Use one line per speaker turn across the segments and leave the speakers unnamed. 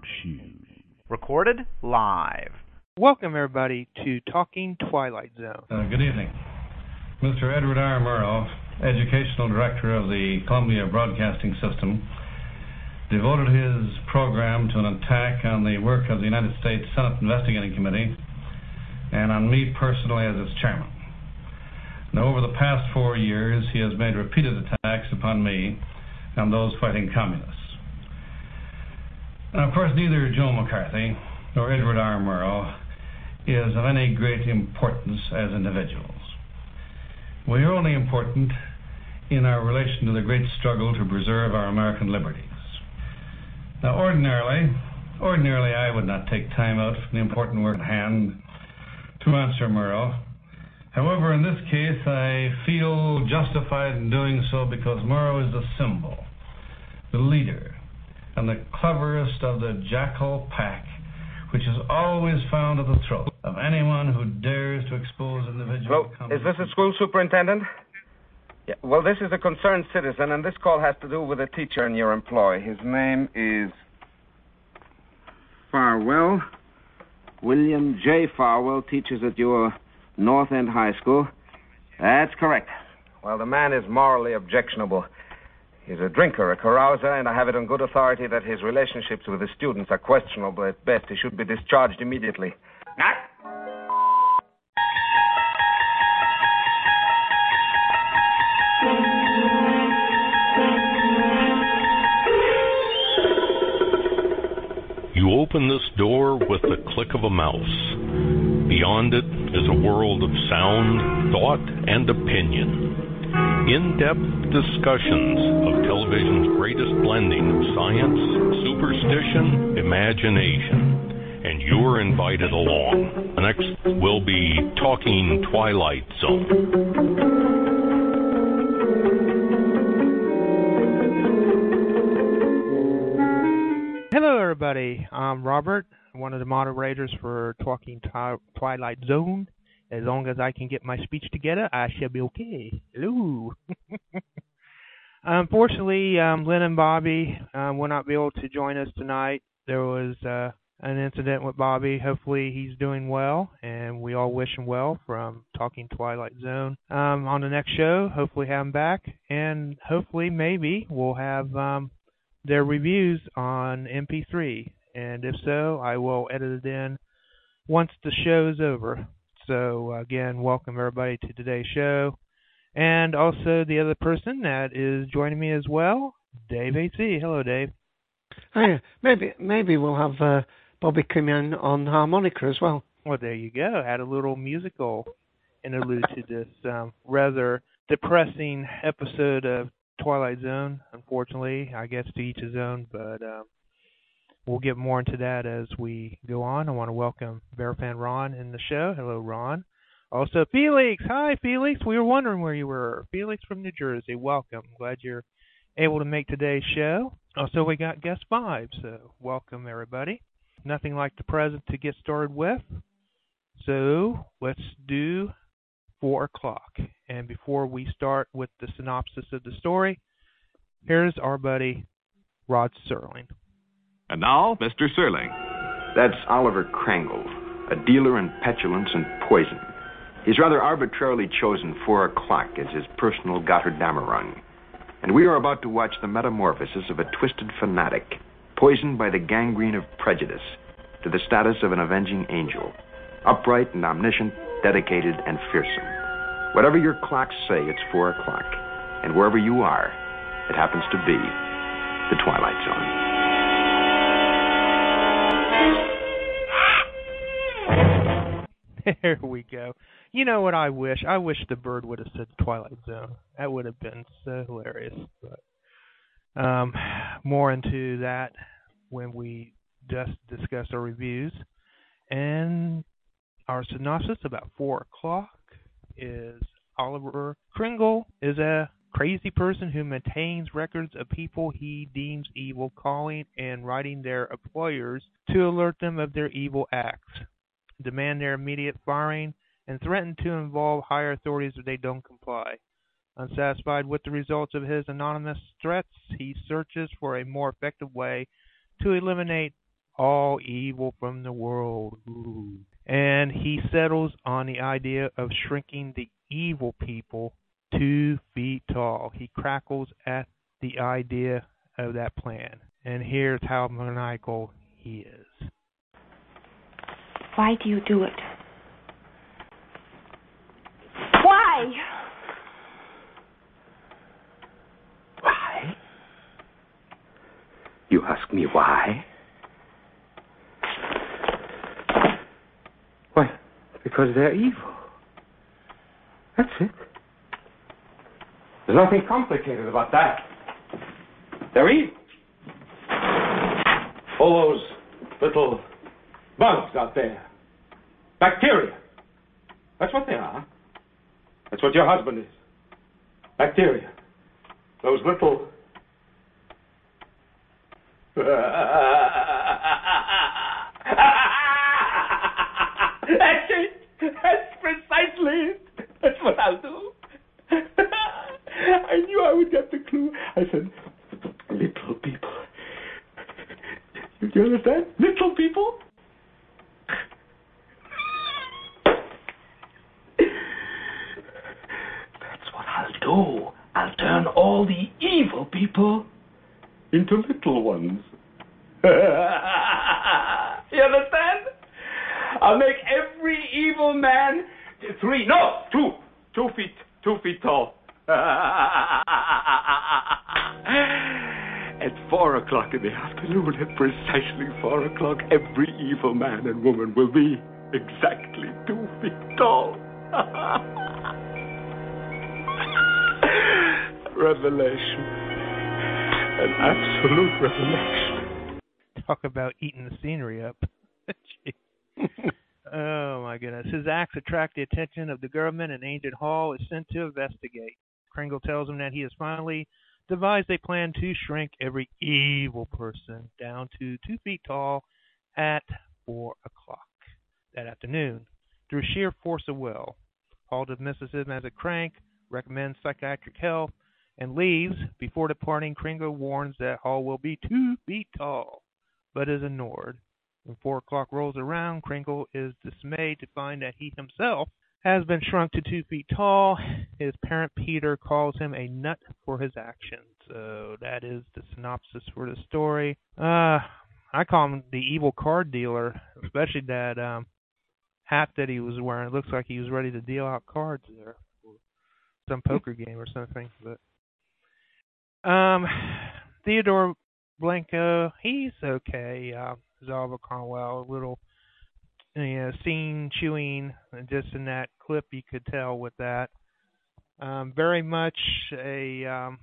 Shoes. Recorded live.
Welcome, everybody, to Talking Twilight Zone.
Good evening. Mr. Edward R. Murrow, Educational Director of the Columbia Broadcasting System, devoted his program to an attack on the work of the United States Senate Investigating Committee and on me personally as its chairman. Now, over the past 4 years, he has made repeated attacks upon me and those fighting communists. Now, of course, neither Joe McCarthy nor Edward R. Murrow is of any great importance as individuals. We are only important in our relation to the great struggle to preserve our American liberties. Now, ordinarily, I would not take time out from the important work at hand to answer Murrow. However, in this case, I feel justified in doing so because Murrow is the symbol, the leader, and the cleverest of the jackal pack, which is always found at the throat of anyone who dares to expose individual...
Hello, is this a school superintendent? Yeah, well, this is a concerned citizen, and this call has to do with a teacher in your employ. His name is Farwell. William J. Farwell teaches at your North End High School. That's correct. Well, the man is morally objectionable. He's a drinker, a carouser, and I have it on good authority that his relationships with the students are questionable at best. He should be discharged immediately.
You open this door with the click of a mouse. Beyond it is a world of sound, thought, and opinion. In-depth discussions of television's greatest blending of science, superstition, imagination. And you're invited along. Next, we'll be Talking Twilight Zone.
Hello, everybody. I'm Robert, one of the moderators for Talking Twilight Zone. As long as I can get my speech together, I shall be okay. Hello. Unfortunately, Lynn and Bobby will not be able to join us tonight. There was an incident with Bobby. Hopefully he's doing well, and we all wish him well from Talking Twilight Zone. On the next show, hopefully have him back, and hopefully maybe we'll have their reviews on MP3. And if so, I will edit it in once the show's over. So, again, welcome everybody to today's show. And also the other person that is joining me as well, Dave AC. Hello, Dave.
Hi. Maybe we'll have Bobby come in on harmonica as well.
Well, there you go. Add a little musical interlude to this rather depressing episode of Twilight Zone. Unfortunately, I guess to each his own, but we'll get more into that as we go on. I want to welcome Bearfan Ron in the show. Hello, Ron. Also, Felix. Hi, Felix. We were wondering where you were. Felix from New Jersey. Welcome. Glad you're able to make today's show. Also, we got guest 5, so welcome, everybody. Nothing like the present to get started with. So, let's do 4 o'clock. And before we start with the synopsis of the story, here's our buddy, Rod Serling.
And now, Mr. Serling.
That's Oliver Krangle, a dealer in petulance and poison. He's rather arbitrarily chosen 4 o'clock as his personal Gotterdammerung. And we are about to watch the metamorphosis of a twisted fanatic, poisoned by the gangrene of prejudice, to the status of an avenging angel, upright and omniscient, dedicated and fearsome. Whatever your clocks say, it's 4 o'clock. And wherever you are, it happens to be the Twilight Zone.
There we go. You know what I wish? I wish the bird would have said Twilight Zone. That would have been so hilarious. But more into that when we just discuss our reviews. And our synopsis about 4 o'clock is Oliver Kringle is a crazy person who maintains records of people he deems evil, calling and writing their employers to alert them of their evil acts, demand their immediate firing, and threaten to involve higher authorities if they don't comply. Unsatisfied with the results of his anonymous threats, he searches for a more effective way to eliminate all evil from the world. Ooh. And he settles on the idea of shrinking the evil people 2 feet tall. He crackles at the idea of that plan. And here's how maniacal he is.
Why do you do it? Why?
Why? You ask me why? Why, because they're evil. That's it. There's nothing complicated about that. They're evil. All those little bugs out there. Bacteria. That's what they are. That's what your husband is. Bacteria. Those little... That's it. That's precisely it. That's what I'll do. I knew I would get the clue. I said, little people. Do you understand? Little people? That's what I'll do. I'll turn all the evil people into little ones. You understand? I'll make every evil man 2 feet tall. At 4 o'clock in the afternoon, at precisely 4 o'clock, every evil man and woman will be exactly 2 feet tall. Revelation. An absolute revelation.
Talk about eating the scenery up. Oh, my goodness. His acts attract the attention of the government, and Agent Hall is sent to investigate. Kringle tells him that he has finally devised a plan to shrink every evil person down to 2 feet tall at 4 o'clock that afternoon through sheer force of will. Hall dismisses him as a crank, recommends psychiatric help, and leaves. Before departing, Kringle warns that Hall will be 2 feet tall, but is ignored. When 4 o'clock rolls around, Kringle is dismayed to find that he himself has been shrunk to 2 feet tall. His parent Peter calls him a nut for his actions. So that is the synopsis for the story. I call him the evil card dealer, especially that hat that he was wearing. It looks like he was ready to deal out cards there, or some poker game or something. But Theodore Blanco, he's okay. Oliver Cromwell, a little scene chewing, and just in that clip you could tell with that. Very much a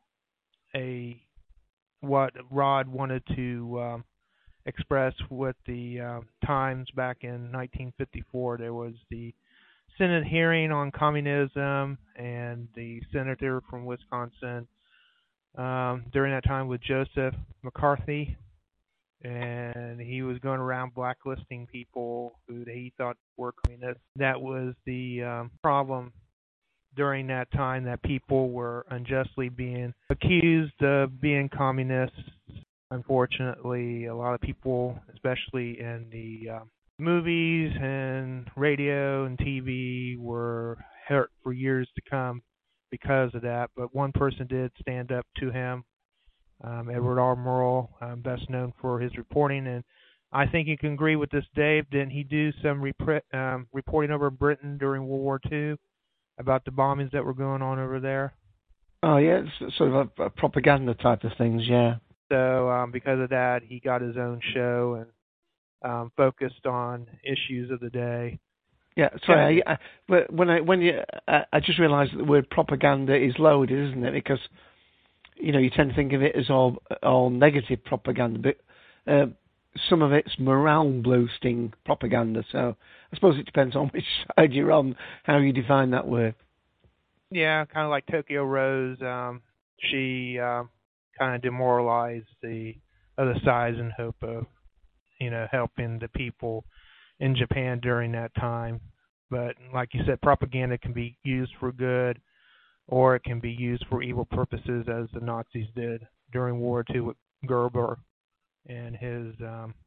what Rod wanted to express with the Times back in 1954. There was the Senate hearing on communism, and the senator from Wisconsin during that time was Joseph McCarthy. And he was going around blacklisting people who he thought were communists. That was the problem during that time, that people were unjustly being accused of being communists. Unfortunately, a lot of people, especially in the movies and radio and TV, were hurt for years to come because of that. But one person did stand up to him. Edward R. Murrow, best known for his reporting, and I think you can agree with this, Dave. Didn't he do some reporting over Britain during World War II about the bombings that were going on over there?
Oh, yeah, it's sort of a propaganda type of things, yeah.
So because of that, he got his own show and focused on issues of the day.
Yeah, sorry, I just realised that the word propaganda is loaded, isn't it? Because you tend to think of it as all negative propaganda, but some of it's morale-boosting propaganda. So I suppose it depends on which side you're on, how you define that word.
Yeah, kind of like Tokyo Rose. She kind of demoralized the other sides in hope of, helping the people in Japan during that time. But like you said, propaganda can be used for good, or it can be used for evil purposes, as the Nazis did during World War II with Goebbels and his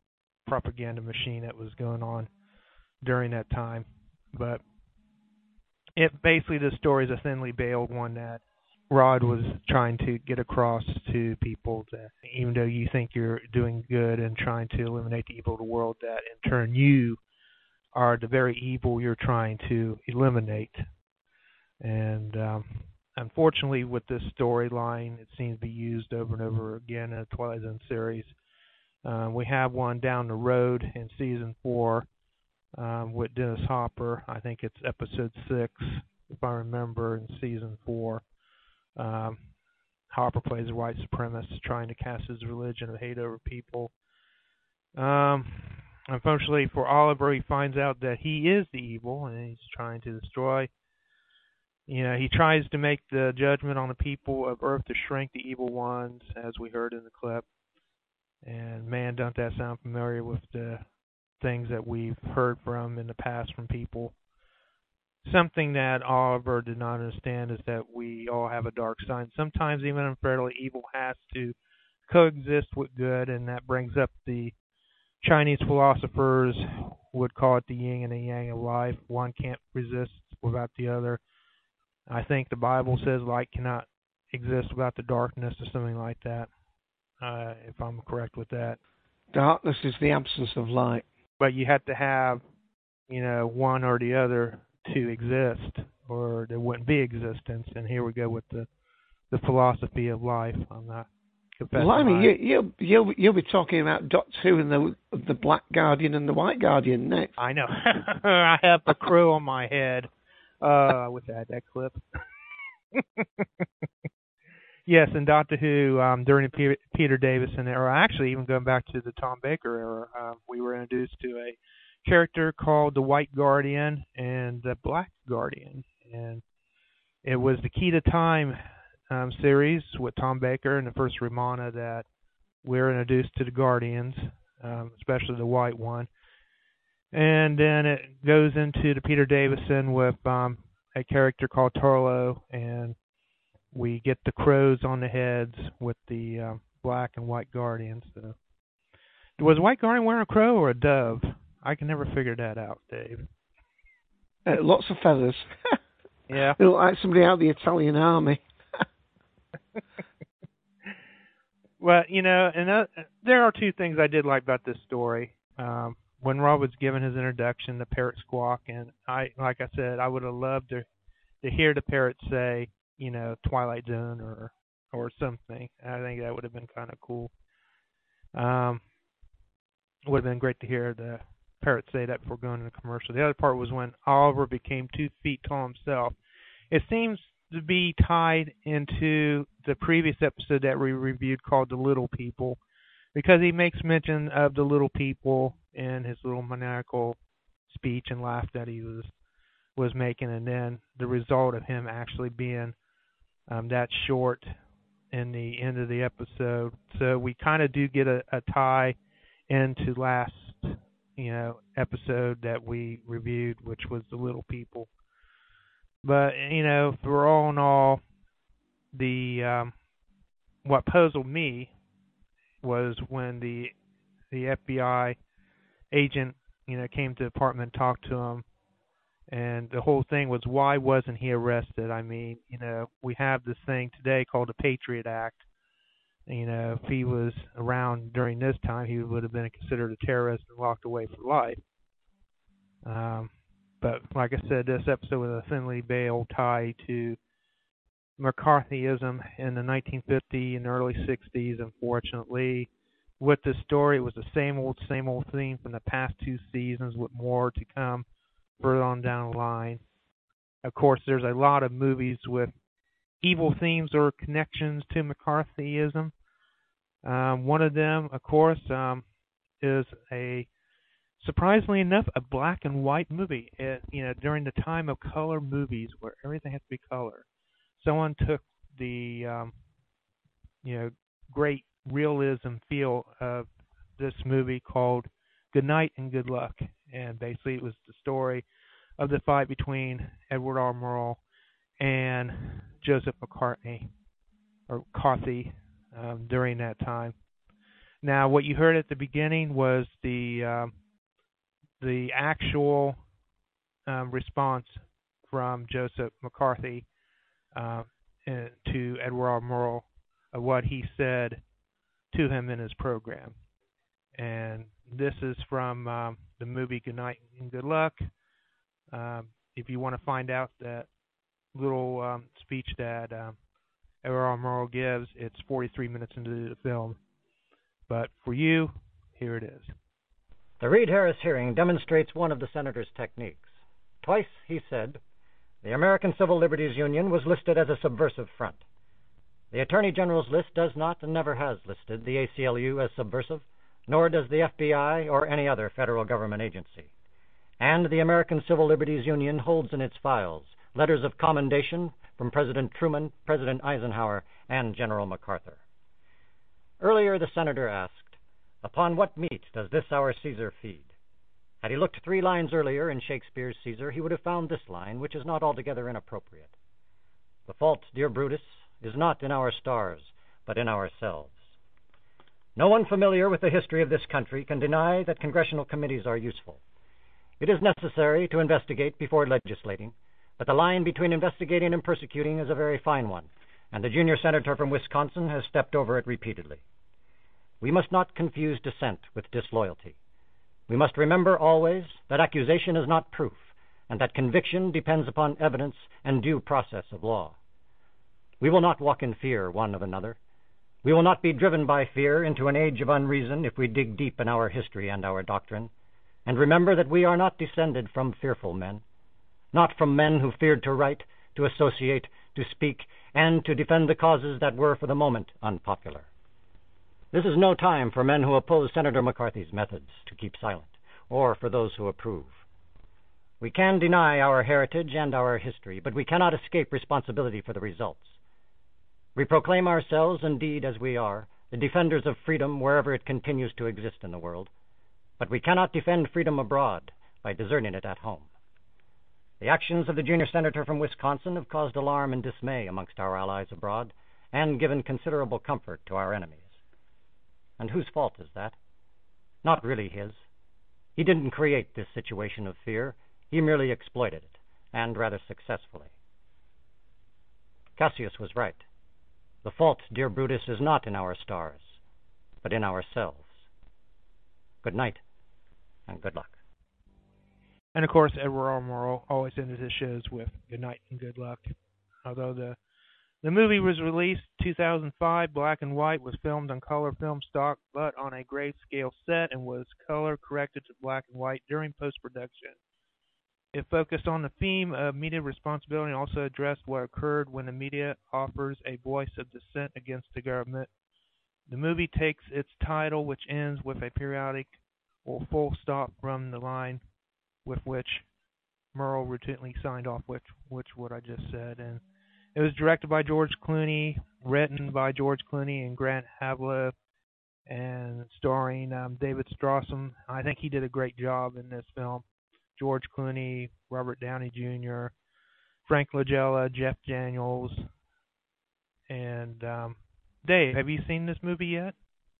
propaganda machine that was going on during that time. But basically the story is a thinly veiled one that Rod was trying to get across to people that even though you think you're doing good and trying to eliminate the evil of the world, that in turn you are the very evil you're trying to eliminate. And unfortunately, with this storyline, it seems to be used over and over again in the Twilight Zone series. We have one down the road in season 4 with Dennis Hopper. I think it's episode 6, if I remember, in season 4. Hopper plays a white supremacist trying to cast his religion of hate over people. Unfortunately for Oliver, he finds out that he is the evil and he's trying to destroy. He tries to make the judgment on the people of Earth to shrink the evil ones, as we heard in the clip. And man, don't that sound familiar with the things that we've heard from in the past from people. Something that Oliver did not understand is that we all have a dark side. Sometimes even unfairly, evil has to coexist with good, and that brings up the Chinese philosophers would call it the yin and the yang of life. One can't resist without the other. I think the Bible says light cannot exist without the darkness or something like that, if I'm correct with that.
Darkness is the absence of light.
But you have to have, one or the other to exist, or there wouldn't be existence. And here we go with the philosophy of life. I'm not confessing.
Blimey, you'll be talking about Doctor Who and the Black Guardian and the White Guardian next.
I know. I have the crow on my head. I wish I had that clip. Yes, in Doctor Who, during the Peter Davison era, actually even going back to the Tom Baker era, we were introduced to a character called the White Guardian and the Black Guardian. And it was the Key to Time series with Tom Baker and the first Romana that we were introduced to the Guardians, especially the white one. And then it goes into the Peter Davison with a character called Tarlo, and we get the crows on the heads with the Black and White Guardians. So, was White Guardian wearing a crow or a dove? I can never figure that out, Dave.
Lots of feathers.
Yeah.
They look like somebody out of the Italian army.
Well, and there are two things I did like about this story. When Rob was given his introduction, the parrot squawk, and like I said, I would have loved to hear the parrot say, Twilight Zone or something. I think that would have been kind of cool. It would have been great to hear the parrot say that before going to the commercial. The other part was when Oliver became 2 feet tall himself. It seems to be tied into the previous episode that we reviewed called The Little People, because he makes mention of the little people in his little maniacal speech and laugh that he was making, and then the result of him actually being that short in the end of the episode. So we kind of do get a tie into last episode that we reviewed, which was The Little People. But for all in all, the what puzzled me was when the FBI agent came to the apartment and talked to him, and the whole thing was, why wasn't he arrested? I mean, we have this thing today called the Patriot Act. If he was around during this time, he would have been considered a terrorist and locked away for life. But like I said, this episode was a thinly veiled tie to McCarthyism in the 1950s and early 60s, unfortunately. With this story, it was the same old theme from the past 2 seasons with more to come further on down the line. Of course, there's a lot of movies with evil themes or connections to McCarthyism. One of them, of course, is surprisingly enough, a black and white movie. During the time of color movies where everything has to be color, someone took the great realism feel of this movie called Good Night and Good Luck, and basically it was the story of the fight between Edward R. Murrow and Joseph McCarthy during that time. Now, what you heard at the beginning was the actual response from Joseph McCarthy to Edward R. Murrow of what he said to him in his program. And this is from the movie Good Night and Good Luck. If you want to find out that little speech that Edward R. Murrow gives, it's 43 minutes into the film. But for you, here it is.
The Reed-Harris hearing demonstrates one of the senator's techniques. Twice he said, the American Civil Liberties Union was listed as a subversive front. The Attorney General's list does not and never has listed the ACLU as subversive, nor does the FBI or any other federal government agency. And the American Civil Liberties Union holds in its files letters of commendation from President Truman, President Eisenhower, and General MacArthur. Earlier, the senator asked, upon what meat does this our Caesar feed? Had he looked 3 lines earlier in Shakespeare's Caesar, he would have found this line, which is not altogether inappropriate. The fault, dear Brutus, is not in our stars, but in ourselves. No one familiar with the history of this country can deny that congressional committees are useful. It is necessary to investigate before legislating, but the line between investigating and persecuting is a very fine one, and the junior senator from Wisconsin has stepped over it repeatedly. We must not confuse dissent with disloyalty. We must remember always that accusation is not proof, and that conviction depends upon evidence and due process of law. We will not walk in fear one of another. We will not be driven by fear into an age of unreason if we dig deep in our history and our doctrine, and remember that we are not descended from fearful men, not from men who feared to write, to associate, to speak, and to defend the causes that were for the moment unpopular. This is no time for men who oppose Senator McCarthy's methods to keep silent, or for those who approve. We can deny our heritage and our history, but we cannot escape responsibility for the results. We proclaim ourselves, indeed, as we are, the defenders of freedom wherever it continues to exist in the world, but we cannot defend freedom abroad by deserting it at home. The actions of the junior senator from Wisconsin have caused alarm and dismay amongst our allies abroad and given considerable comfort to our enemies. And whose fault is that? Not really his. He didn't create this situation of fear. He merely exploited it, and rather successfully. Cassius was right. The fault, dear Brutus, is not in our stars, but in ourselves. Good night, and good luck.
And of course, Edward R. Murrow always ended his shows with good night and good luck. Although the movie was released in 2005, black and white, was filmed on color film stock, but on a grayscale set, and was color corrected to black and white during post-production. It focused on the theme of media responsibility and also addressed what occurred when the media offers a voice of dissent against the government. The movie takes its title, which ends with a periodic or full stop from the line with which Murrow routinely signed off, which what I just said. And it was directed by George Clooney, written by George Clooney and Grant Havla, and starring David Strawson. I think he did a great job in this film. George Clooney, Robert Downey Jr., Frank Langella, Jeff Daniels, and Dave, have you seen this movie yet?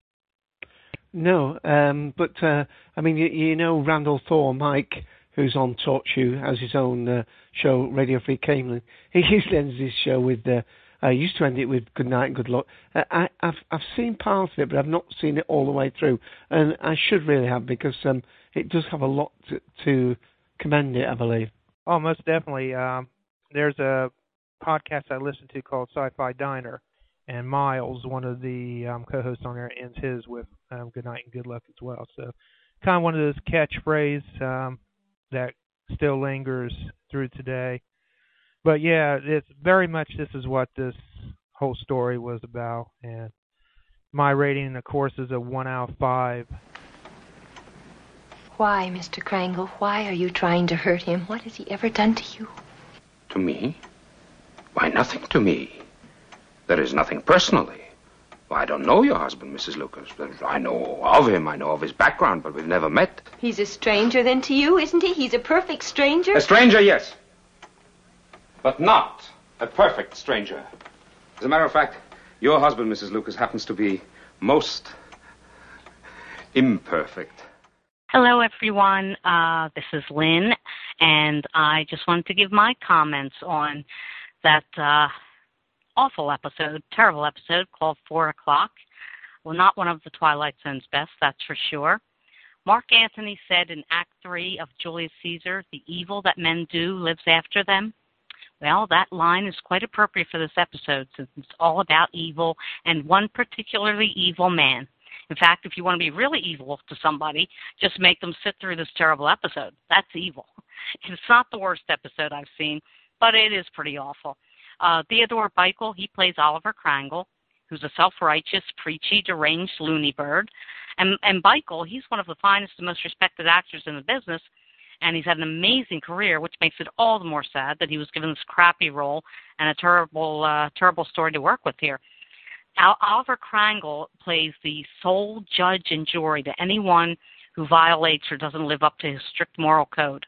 No, but I mean, you know Randall Thor, Mike, who's on Talk Show, has his own show, Radio Free Camelin. He usually ends his show with, I used to end it with good night and good luck. I've seen parts of it, but I've not seen it all the way through, and I should really have, because it does have a lot to commend it, I believe.
Oh, most definitely. There's a podcast I listen to called Sci-Fi Diner, and Miles, one of the co-hosts on there, ends his with good night and good luck as well. So kind of one of those catchphrases that still lingers through today. But yeah, it's very much this is what this whole story was about. And my rating, of course, is a 1 out of 5.
Why, Mr. Krangle? Why are you trying to hurt him? What has he ever done to you?
To me? Why, nothing to me. There is nothing personally. Well, I don't know your husband, Mrs. Lucas. I know of him, I know of his background, but we've never met.
He's a stranger then to you, isn't he? He's a perfect stranger?
A stranger, yes. But not a perfect stranger. As a matter of fact, your husband, Mrs. Lucas, happens to be most
imperfect.
Hello, everyone. This is Lynn, and I just wanted to give my comments on that awful episode, terrible episode called 4 O'Clock. Well, not one of the Twilight Zone's best, that's for sure. Mark Antony said in Act 3 of Julius Caesar, the evil that men do lives after them. Well, that line is quite appropriate for this episode since it's all about evil and one particularly evil man. In fact, if you want to be really evil to somebody, just make them sit through this terrible episode. That's evil. It's not the worst episode I've seen, but it is pretty awful. Theodore Beichel, he plays Oliver Krangle, who's a self-righteous, preachy, deranged loony bird. And Beichel, he's one of the finest and most respected actors in the business, and he's had an amazing career, which makes it all the more sad that he was given this crappy role and a terrible story to work with here. Oliver Krangle plays the sole judge and jury to anyone who violates or doesn't live up to his strict moral code.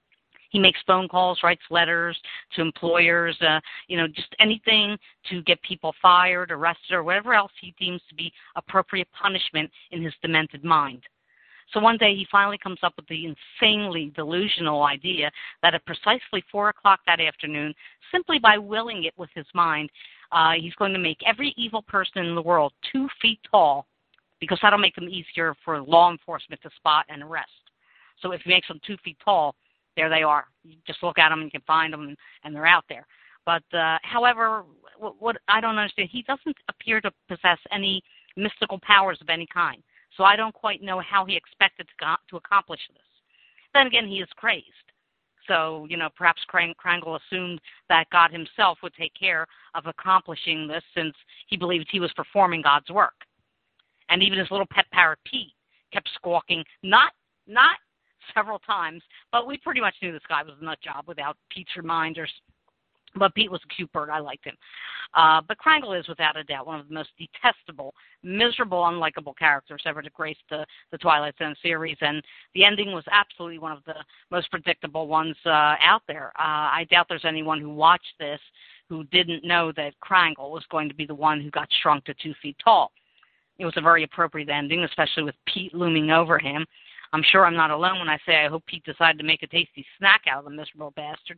He makes phone calls, writes letters to employers, just anything to get people fired, arrested, or whatever else he deems to be appropriate punishment in his demented mind. So one day he finally comes up with the insanely delusional idea that at precisely 4 o'clock that afternoon, simply by willing it with his mind, he's going to make every evil person in the world 2 feet tall, because that'll make them easier for law enforcement to spot and arrest. So if he makes them 2 feet tall, there they are. You just look at them and you can find them, and they're out there. But, however, what I don't understand, he doesn't appear to possess any mystical powers of any kind. So I don't quite know how he expected to accomplish this. Then again, he is crazed. So, perhaps Krangle assumed that God himself would take care of accomplishing this since he believed he was performing God's work. And even his little pet parrot, Pete, kept squawking, not several times, but we pretty much knew this guy was a nut job without Pete's reminders. But Pete was a cute bird. I liked him. But Krangle is, without a doubt, one of the most detestable, miserable, unlikable characters ever to grace the Twilight Zone series. And the ending was absolutely one of the most predictable ones out there. I doubt there's anyone who watched this who didn't know that Krangle was going to be the one who got shrunk to 2 feet tall. It was a very appropriate ending, especially with Pete looming over him. I'm sure I'm not alone when I say I hope Pete decided to make a tasty snack out of the miserable bastard.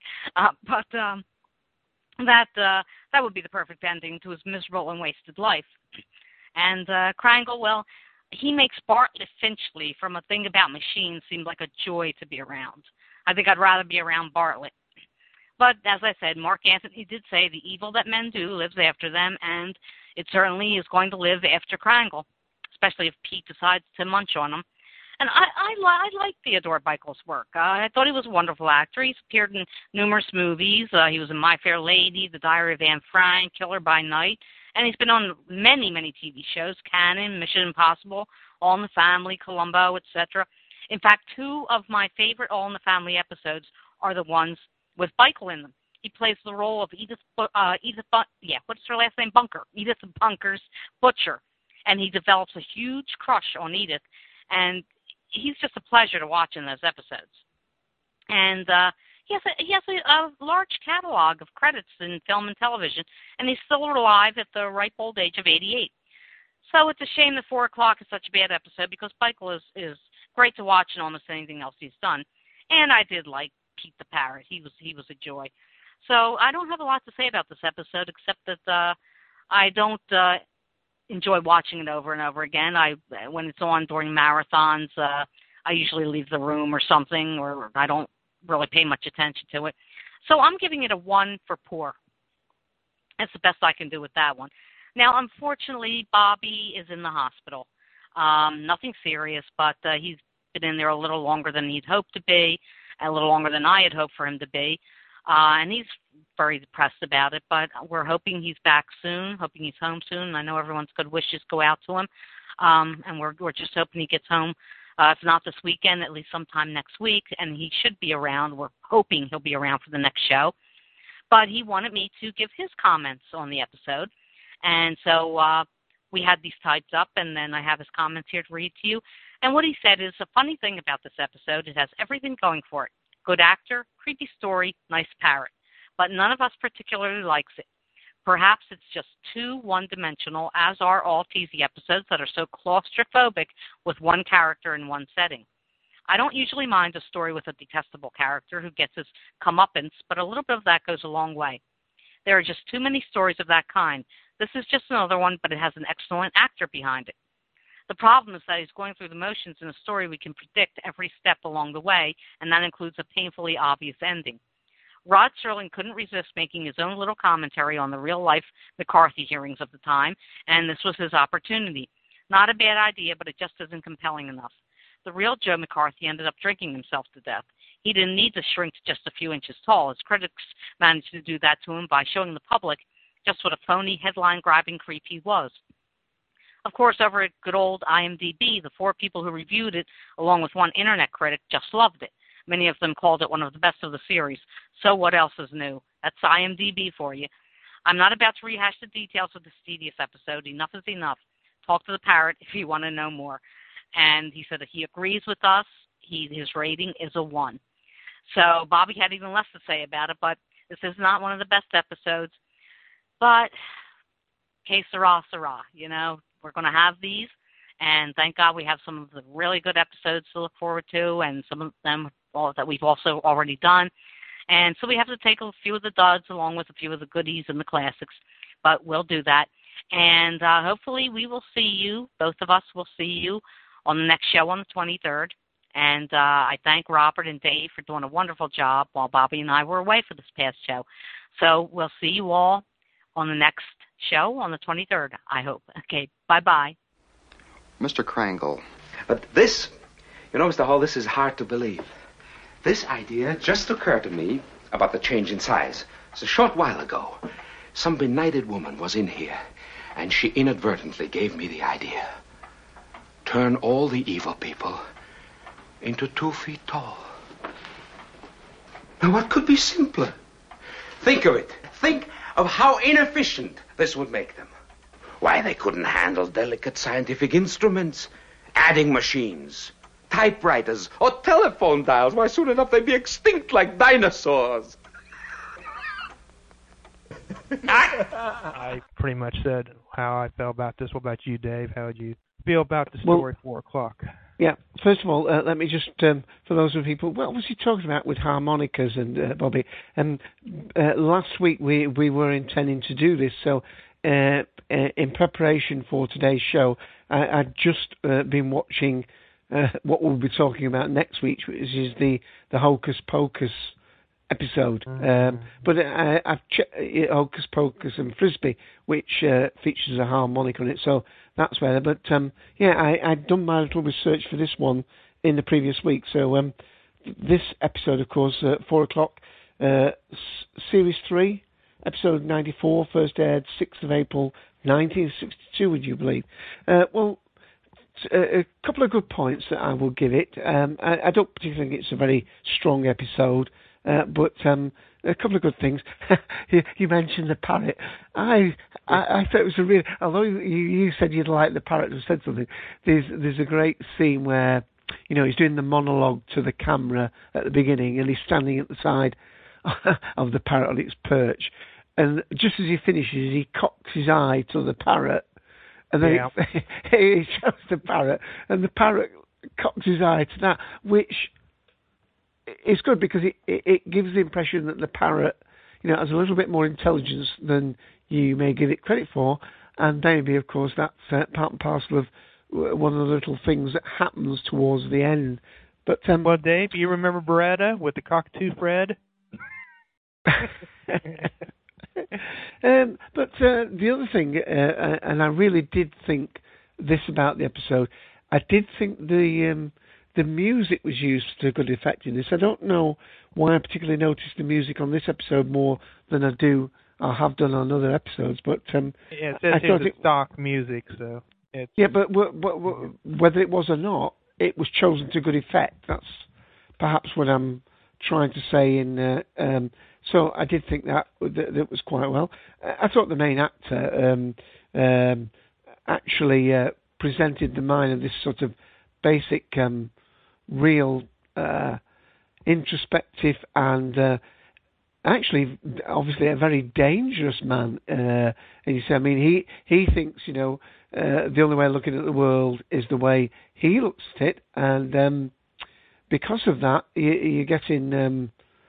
That would be the perfect ending to his miserable and wasted life. And Krangle, well, he makes Bartlett Finchley from A Thing About Machines seem like a joy to be around. I think I'd rather be around Bartlett. But as I said, Mark Antony did say the evil that men do lives after them, and it certainly is going to live after Krangle, especially if Pete decides to munch on him. And I like Theodore Beichel's work. I thought he was a wonderful actor. He's appeared in numerous movies. He was in My Fair Lady, The Diary of Anne Frank, Killer by Night, and he's been on many, many TV shows, Cannon, Mission Impossible, All in the Family, Columbo, etc. In fact, 2 of my favorite All in the Family episodes are the ones with Beichel in them. He plays the role of Edith Bunker's butcher, and he develops a huge crush on Edith, and he's just a pleasure to watch in those episodes. And he has a large catalog of credits in film and television, and he's still alive at the ripe old age of 88. So it's a shame that 4 o'clock is such a bad episode, because Beichel is great to watch in almost anything else he's done. And I did like Pete the Parrot. He was a joy. So I don't have a lot to say about this episode, except that I don't enjoy watching it over and over again. When it's on during marathons, I usually leave the room or something, or I don't really pay much attention to it. So I'm giving it a 1 for poor. That's the best I can do with that one. Now, unfortunately, Bobby is in the hospital. Nothing serious, but he's been in there a little longer than he'd hoped to be, a little longer than I had hoped for him to be. And he's very depressed about it, but we're hoping he's back soon, hoping he's home soon. I know everyone's good wishes go out to him, and we're just hoping he gets home, if not this weekend, at least sometime next week, and he should be around. We're hoping he'll be around for the next show. But he wanted me to give his comments on the episode, and so we had these typed up, and then I have his comments here to read to you. And what he said is, a funny thing about this episode, it has everything going for it. Good actor, creepy story, nice parrot. But none of us particularly likes it. Perhaps it's just too one-dimensional, as are all TV episodes that are so claustrophobic with one character in one setting. I don't usually mind a story with a detestable character who gets his comeuppance, but a little bit of that goes a long way. There are just too many stories of that kind. This is just another one, but it has an excellent actor behind it. The problem is that he's going through the motions in a story we can predict every step along the way, and that includes a painfully obvious ending. Rod Serling couldn't resist making his own little commentary on the real-life McCarthy hearings of the time, and this was his opportunity. Not a bad idea, but it just isn't compelling enough. The real Joe McCarthy ended up drinking himself to death. He didn't need to shrink to just a few inches tall. His critics managed to do that to him by showing the public just what a phony, headline-grabbing creep he was. Of course, over at good old IMDb, the 4 people who reviewed it, along with one internet critic, just loved it. Many of them called it one of the best of the series. So what else is new? That's IMDb for you. I'm not about to rehash the details of this tedious episode. Enough is enough. Talk to the parrot if you want to know more. And he said that he agrees with us. His rating is a 1. So Bobby had even less to say about it, but this is not one of the best episodes. But, que sera, sera. You know, we're going to have these, and thank God we have some of the really good episodes to look forward to, and some of them that we've also already done. And so we have to take a few of the duds along with a few of the goodies and the classics, but we'll do that. And hopefully we will see you, both of us will see you, on the next show on the 23rd. And I thank Robert and Dave for doing a wonderful job while Bobby and I were away for this past show. So we'll see you all on the next show on the 23rd, I hope. Okay, bye-bye.
Mr. Krangle. But this, you know, Mr. Hall, this is hard to believe. This idea just occurred to me about the change in size. It's a short while ago. Some benighted woman was in here, and she inadvertently gave me the idea. Turn all the evil people into 2 feet tall. Now, what could be simpler? Think of it. Think of how inefficient this would make them. Why, they couldn't handle delicate scientific instruments, adding machines, typewriters, or telephone dials. Why, soon enough they'd be extinct like dinosaurs.
I pretty much said how I felt about this. What about you, Dave? How would you feel about the story 4 o'clock?
Yeah, first of all, let me just, for those of people, what was he talking about with harmonicas and Bobby? Last week we were intending to do this, so in preparation for today's show, I'd just been watching what we'll be talking about next week, which is the Hocus Pocus episode. But I've checked Hocus Pocus and Frisbee, which features a harmonica on it, so that's where. But I'd done my little research for this one in the previous week. So this episode, of course, 4 o'clock, Series 3, episode 94, first aired 6th of April 1962, would you believe? Well, a couple of good points that I will give it. I don't particularly think it's a very strong episode, but a couple of good things. You mentioned the parrot. I thought it was a real. Although you said you'd like the parrot to have said something, there's a great scene where he's doing the monologue to the camera at the beginning, and he's standing at the side of the parrot on its perch, and just as he finishes, he cocks his eye to the parrot, and then he shows the parrot, and the parrot cocks his eye to that, which is good because it gives the impression that the parrot, has a little bit more intelligence than you may give it credit for, and maybe, of course, that's part and parcel of one of the little things that happens towards the end. But
well, Dave, you remember Beretta with the cockatoo Fred?
But the other thing, and I really did think this about the episode, I did think the music was used to good effect in this. I don't know why I particularly noticed the music on this episode more than I have done on other episodes, but
it says it's stock music, so it's...
Yeah, but whether it was or not, it was chosen to good effect. That's perhaps what I'm trying to say. So I did think that was quite well. I thought the main actor actually presented the mind of this sort of basic, real, introspective and actually, obviously, a very dangerous man. And you say, I mean, he thinks, the only way of looking at the world is the way he looks at it, and because of that, you're getting,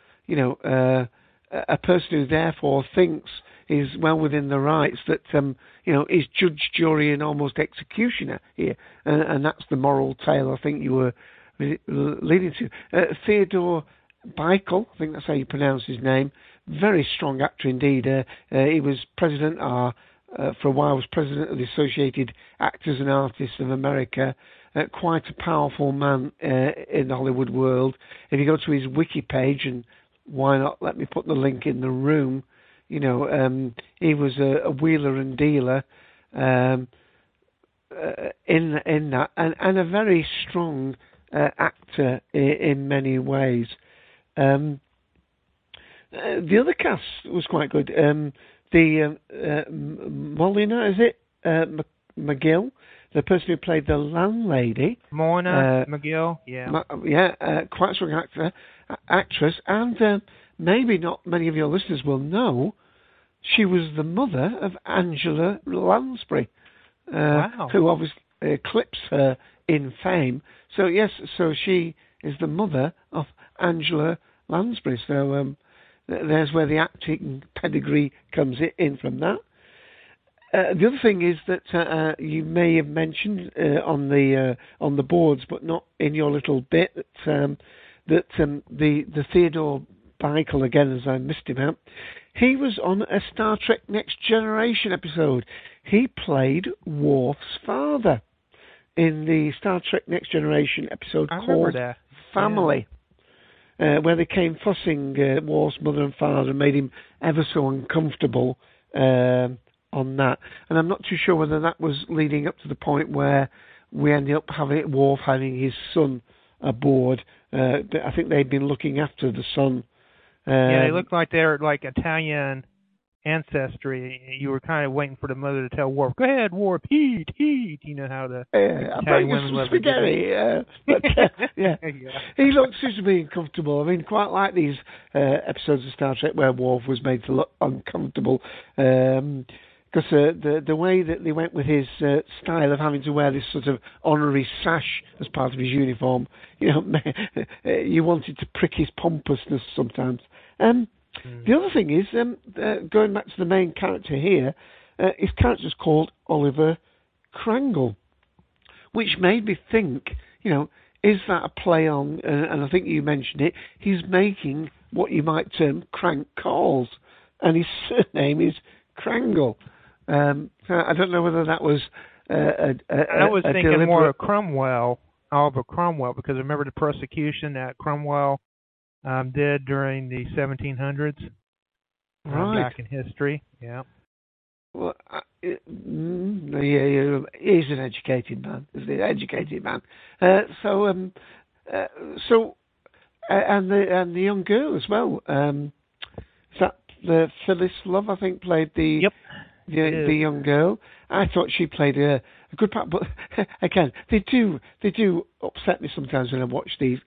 a person who therefore thinks is well within the rights that, is judge, jury, and almost executioner here, and that's the moral tale I think you were leading to. Theodore Bickel, I think that's how you pronounce his name. Very strong actor indeed. He was president, for a while was president of the Associated Actors and Artists of America. Quite a powerful man in the Hollywood world. If you go to his wiki page, and why not let me put the link in the room, he was a wheeler and dealer in that, and a very strong actor in many ways. The other cast was quite good. Molina, is it? McGill, the person who played the landlady.
Mona McGill, yeah.
Quite strong actress, and maybe not many of your listeners will know, she was the mother of Angela Lansbury, who obviously eclipsed her in fame. So yes, she is the mother of Angela Lansbury. So there's where the acting pedigree comes in from that. The other thing is that you may have mentioned on the boards, but not in your little bit, that the Theodore Bickel, again, as I missed him out, he was on a Star Trek Next Generation episode. He played Worf's father in the Star Trek Next Generation episode called Family. Where they came fussing Worf's mother and father and made him ever so uncomfortable on that. And I'm not too sure whether that was leading up to the point where we ended up having Worf having his son aboard. I think they'd been looking after the son.
They looked like they were like Italian ancestry. You were kind of waiting for the mother to tell Worf, "Go ahead, Worf, eat." You know how the Italian women love spaghetti. He looked suitably uncomfortable. I mean, quite like these episodes of Star Trek where Worf was made to look uncomfortable, because the way that they went with his style of having to wear this sort of honorary sash as part of his uniform, you wanted to prick his pompousness sometimes. The other thing is, going back to the main character here, his character's called Oliver Krangle, which made me think, is that a play on, and I think you mentioned it, he's making what you might term crank calls, and his surname is Krangle. I don't know whether that was I was thinking more of Cromwell, Oliver Cromwell, because I remember the persecution that Cromwell did during the 1700s, back in history. Yeah.
Well, he's an educated man. He's an educated man. And the young girl as well. Is that the Phyllis Love? I think played the young girl. I thought she played a good part, but again, they do upset me sometimes when I watch these.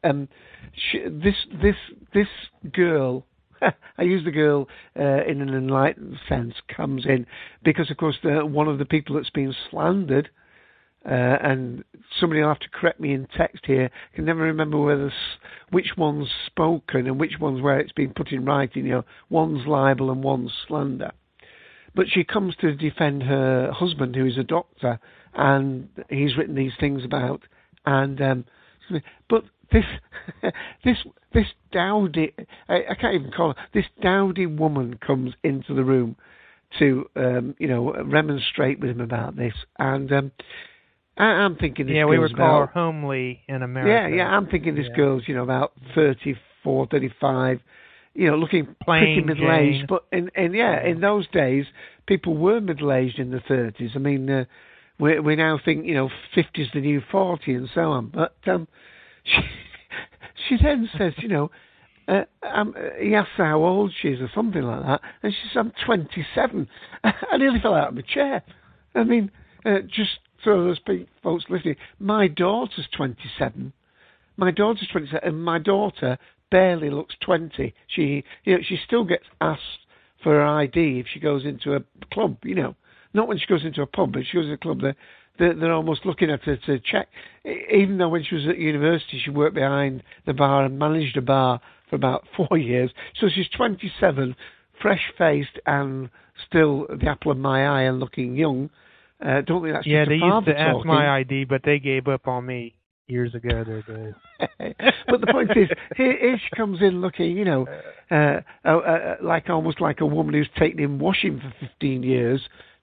This girl, I use the girl in an enlightened sense, comes in because, of course, one of the people that's been slandered, and somebody will have to correct me in text here, I can never remember which one's spoken and which one's where it's been put in writing. One's libel and one's slander. But she comes to defend her husband, who is a doctor, and he's written these things about. And but this dowdy, I can't even call her, this dowdy woman comes into the room to remonstrate with him about this. And I'm thinking this girl's
we would call her homely in America.
Yeah, I'm thinking this girl's about 34, 35. Looking pretty middle-aged, but in those days, people were middle-aged in the 30s. I mean, we now think 50's the new 40 and so on. But she then says, he asks her how old she is or something like that, and she says, "I'm 27." I nearly fell out of my chair. I mean, just so those folks listening, my daughter's 27. My daughter's 27, and my daughter barely looks 20. She still gets asked for her ID if she goes into a club. Not when she goes into a pub, but she goes to a club. They're almost looking at her to check. Even though when she was at university, she worked behind the bar and managed a bar for about 4 years. So she's 27, fresh-faced, and still the apple of my eye and looking young. Don't think that's
yeah,
just
they
a
used to
father
ask my ID, but they gave up on me years ago.
But the point is, here she comes in looking, like almost like a woman who's taken in washing for 15 years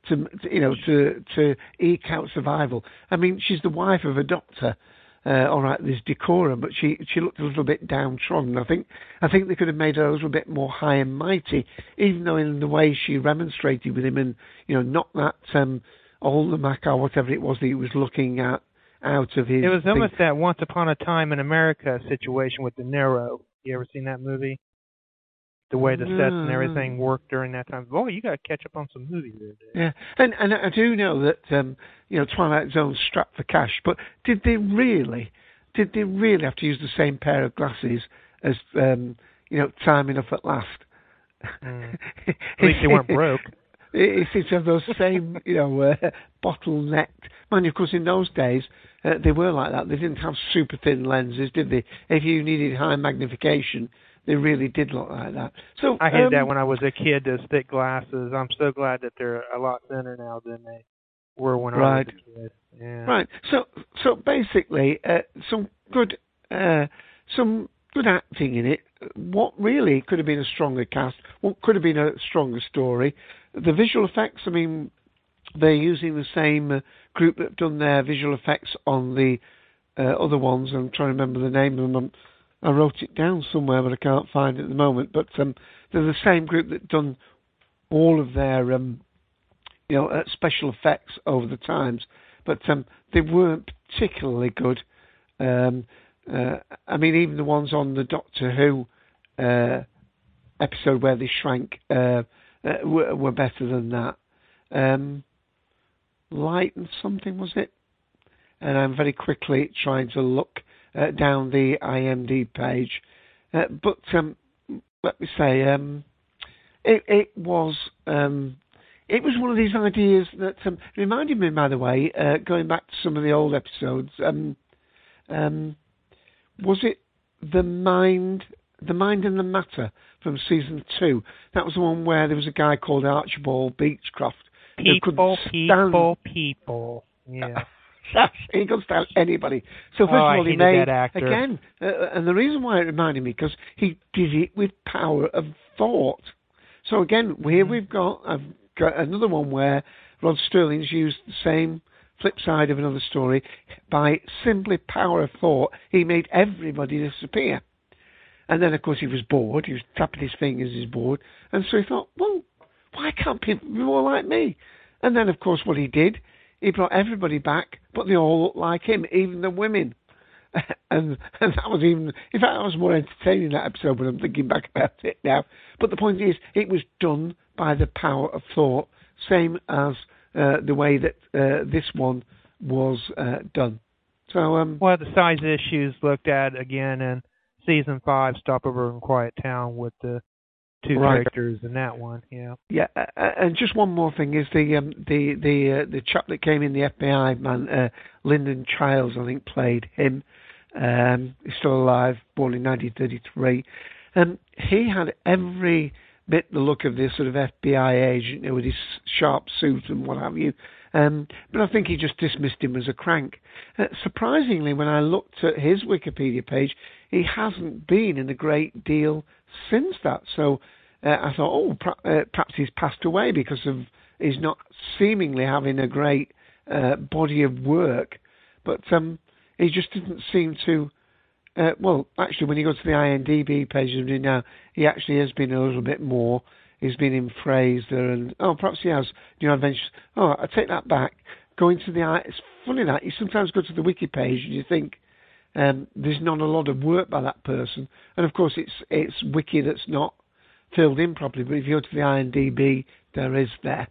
to eke out survival. I mean, she's the wife of a doctor. All right, there's decorum, but she looked a little bit downtrodden. I think they could have made her a little bit more high and mighty, even though in the way she remonstrated with him and not that Olmec or whatever it was that he was looking at out of his.
It was almost that Once Upon a Time in America situation with De Niro. You ever seen that movie? The way the sets and everything worked during that time. Oh, you got to catch up on some movies there, Dave.
Yeah, and I do know that Twilight Zone's strapped for cash, but did they really have to use the same pair of glasses as Time Enough at Last?
At least they weren't broke.
It seems to have those same, bottlenecked. Mind you, of course, in those days, they were like that. They didn't have super thin lenses, did they? If you needed high magnification, they really did look like that. So
I hated that when I was a kid, those thick glasses. I'm so glad that they're a lot thinner now than they were when I was a kid. Yeah. Right.
So basically, some good acting in it. What really could have been a stronger cast? What could have been a stronger story? The visual effects, I mean, they're using the same group that have done their visual effects on the other ones. I'm trying to remember the name of them. I wrote it down somewhere, but I can't find it at the moment. But they're the same group that done all of their special effects over the times. But they weren't particularly good. I mean, even the ones on the Doctor Who episode where they shrank were better than that. Light and something, was it? And I'm very quickly trying to look down the IMDb page. But let me say, it was one of these ideas that reminded me, by the way, going back to some of the old episodes. Was it The Mind and the Matter from season 2? That was the one where there was a guy called Archibald Beechcroft.
People. Yeah.
He could stand anybody. So first of all, he made again, and the reason why it reminded me because he did it with power of thought. So again, here I've got another one where Rod Sterling's used the same flip side of another story. By simply power of thought, he made everybody disappear. And then, of course, he was bored. He was tapping his fingers, he's bored. And so he thought, well, why can't people be more like me? And then, of course, what he did, he brought everybody back, but they all looked like him, even the women. and that was even, in fact, that was more entertaining, that episode, when I'm thinking back about it now. But the point is, it was done by the power of thought, same as the way that this one was done. So,
well, the size issues looked at again in season 5, Stopover in Quiet Town, with the two characters in that one. Yeah. And just one more thing is the chap that came in, the FBI man, Lyndon Childs, I think, played him. He's still alive, born in 1933. He had every bit the look of this sort of FBI agent, with his sharp suit and what have you. But I think he just dismissed him as a crank. Surprisingly, when I looked at his Wikipedia page, he hasn't been in a great deal since that. So I thought, perhaps he's passed away because of he's not seemingly having a great body of work. But he just didn't seem to. Well, actually, when you go to the IMDb page now, he actually has been a little bit more. He's been in Fraser, and perhaps he has New Adventures. I take that back. Going to it's funny that you sometimes go to the wiki page and you think there's not a lot of work by that person, and of course it's wiki that's not filled in properly. But if you go to the IMDb, there is there.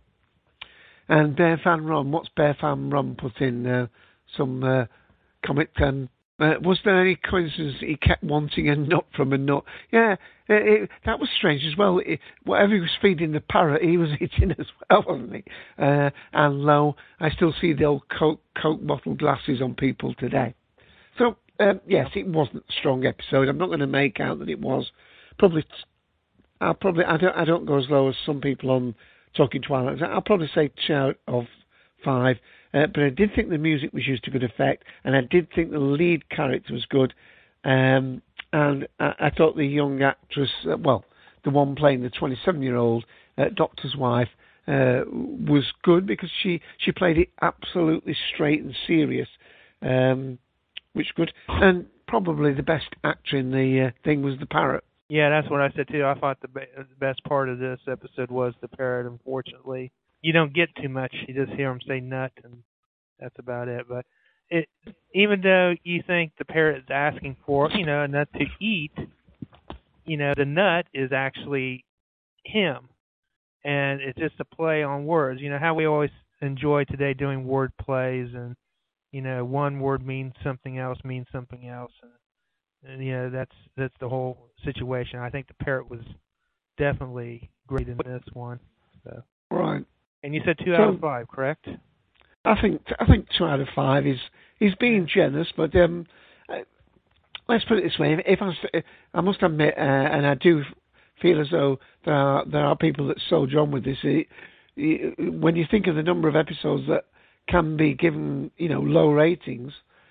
And Bear Fan Ron, what's Bear Fan Ron put in some comic
Was there any coincidence that he kept wanting a nut from a nut? Yeah, that was strange as well. Whatever he was feeding the parrot, he was eating as well, wasn't he? And lo, I still see the old Coke bottle glasses on people today. So, yes, it wasn't a strong episode. I'm not going to make out that it was. I don't go as low as some people on Talking Twilight. I'll probably say 2 out of 5. But I did think the music was used to good effect, and I did think the lead character was good. And I thought the young actress, the one playing the 27-year-old doctor's wife, was good because she played it absolutely straight and serious, which was good. And probably the best actor in the thing was the parrot.
Yeah, that's what I said too. I thought the best part of this episode was the parrot. Unfortunately, you don't get too much. You just hear him say nut, and that's about it. But even though you think the parrot is asking for, a nut to eat, the nut is actually him. And it's just a play on words. How we always enjoy today doing word plays, and, one word means something else, and that's the whole situation. I think the parrot was definitely great in this one. So.
Right.
And you said 2 out of 5, correct?
I think 2 out of 5 is being generous, but let's put it this way: if I must admit, and I do feel as though there are people that soldier on with this. When you think of the number of episodes that can be given, low ratings,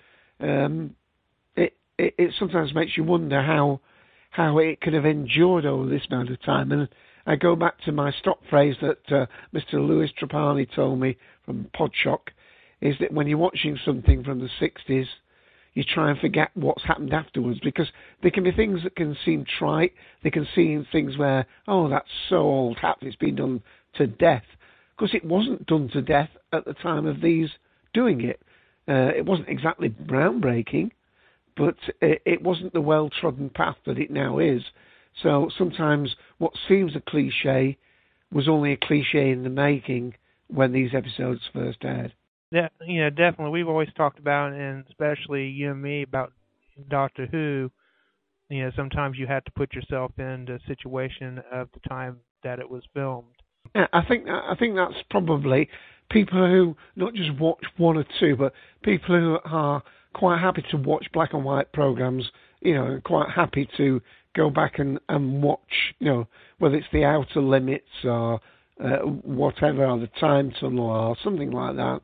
it sometimes makes you wonder how it could have endured over this amount of time. And I go back to my stock phrase that Mr. Louis Trapani told me from Podshock, is that when you're watching something from the 60s, you try and forget what's happened afterwards, because there can be things that can seem trite. They can seem things where, oh, that's so old hat, it's been done to death. Because it wasn't done to death at the time of these doing it. It wasn't exactly groundbreaking, but it wasn't the well-trodden path that it now is. So sometimes what seems a cliche was only a cliche in the making when these episodes first aired.
Yeah, definitely. We've always talked about, and especially you and me, about Doctor Who. Sometimes you had to put yourself in the situation of the time that it was filmed.
Yeah, I think that's probably people who not just watch 1 or 2, but people who are quite happy to watch black and white programs. Quite happy to go back and watch. Whether it's The Outer Limits or whatever, or The Time Tunnel or something like that.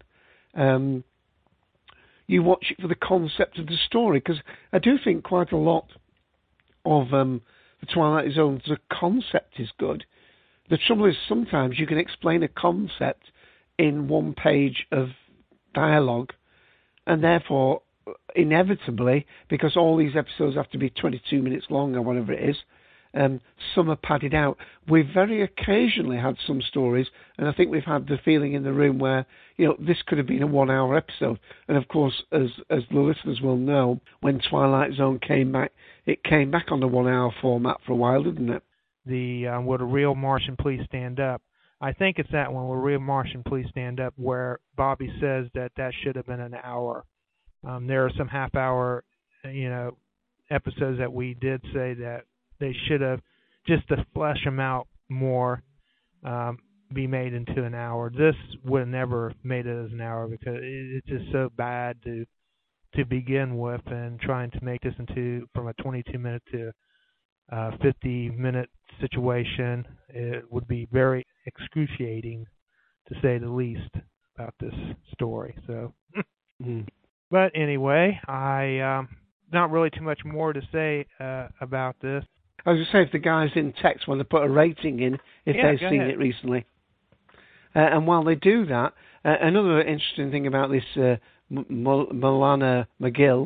You watch it for the concept of the story, because I do think quite a lot of the Twilight Zone, the concept is good. The trouble is sometimes you can explain a concept in 1 page of dialogue, and therefore, inevitably, because all these episodes have to be 22 minutes long or whatever it is, some are padded out. We've very occasionally had some stories, and I think we've had the feeling in the room where, this could have been a 1-hour episode. And of course, as the listeners will know, when Twilight Zone came back, it came back on the 1-hour format for a while, didn't it?
Would a Real Martian Please Stand Up? I think it's that one, Will a Real Martian Please Stand Up, where Bobby says that should have been an hour. There are some half-hour, episodes that we did say that they should have, just to flesh them out more, be made into an hour. This would have never made it as an hour, because it's just so bad to begin with, and trying to make this into from a 22-minute to 50-minute situation, it would be very excruciating, to say the least, about this story. So, But anyway, I not really too much more to say about this.
I was going to say, if the guys in text want to put a rating in, if they've seen it recently. And while they do that, another interesting thing about this Milana McGill,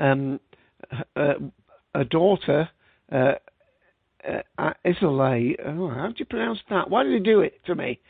a daughter, Isolde, how do you pronounce that? Why did you do it to me?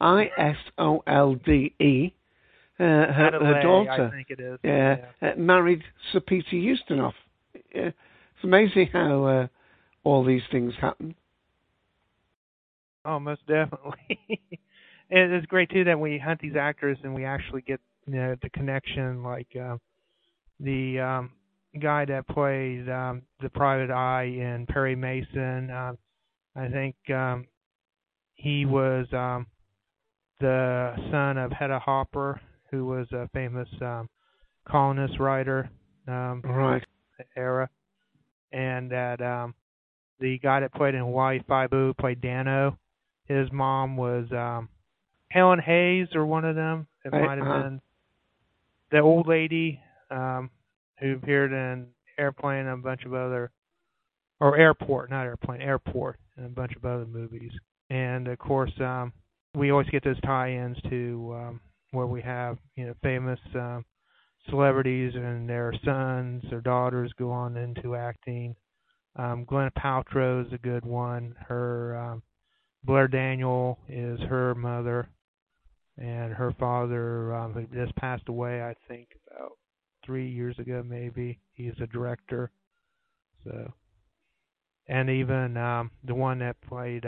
Isolde. Her daughter,
I think it is.
Married Sir Peter Ustinov. It's amazing how all these things happen.
Oh, most definitely. It's great too that we hunt these actors and we actually get the connection. Like the guy that played the Private Eye in Perry Mason. I think he was the son of Hedda Hopper, who was a famous columnist writer.
Right.
Era. And that the guy that played in Hawaii Five-O played Dano. His mom was Helen Hayes, or one of them. It might have been the old lady who appeared in Airplane and a bunch of other, or Airport, not Airplane, Airport, and a bunch of other movies. And of course, we always get those tie-ins to where we have famous celebrities and their sons or daughters go on into acting. Gwyneth Paltrow is a good one. Her Blair Daniel is her mother, and her father, who just passed away, I think, about 3 years ago, maybe. He's a director. So, and even the one that played,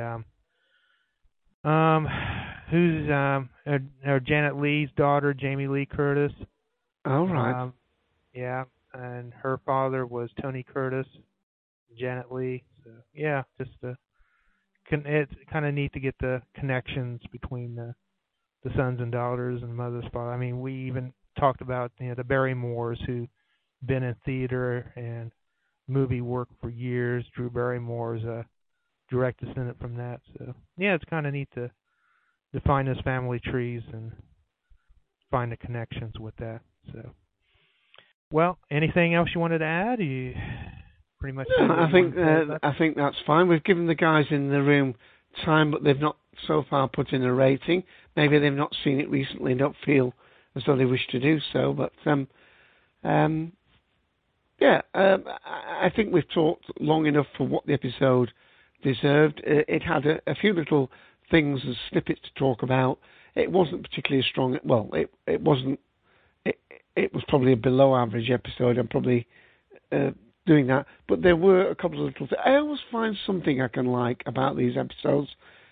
who's Janet Leigh's daughter, Jamie Lee Curtis.
Oh, right.
Yeah, and her father was Tony Curtis, Janet Leigh. So, yeah, just it's kind of neat to get the connections between the sons and daughters and mother's father. I mean, we even talked about the Barrymores, who've been in theater and movie work for years. Drew Barrymore's a direct descendant from that. So, yeah, it's kind of neat to find those family trees and find the connections with that. So, well, anything else you wanted to add? You pretty much.
I think that's fine. We've given the guys in the room time, but they've not so far put in a rating. Maybe they've not seen it recently and don't feel as though they wish to do so. But I think we've talked long enough for what the episode deserved. It had a few little things as snippets to talk about. It wasn't particularly strong. Well, it wasn't. It was probably a below average episode. I'm probably doing that, but there were a couple of little things. I always find something I can like about these episodes,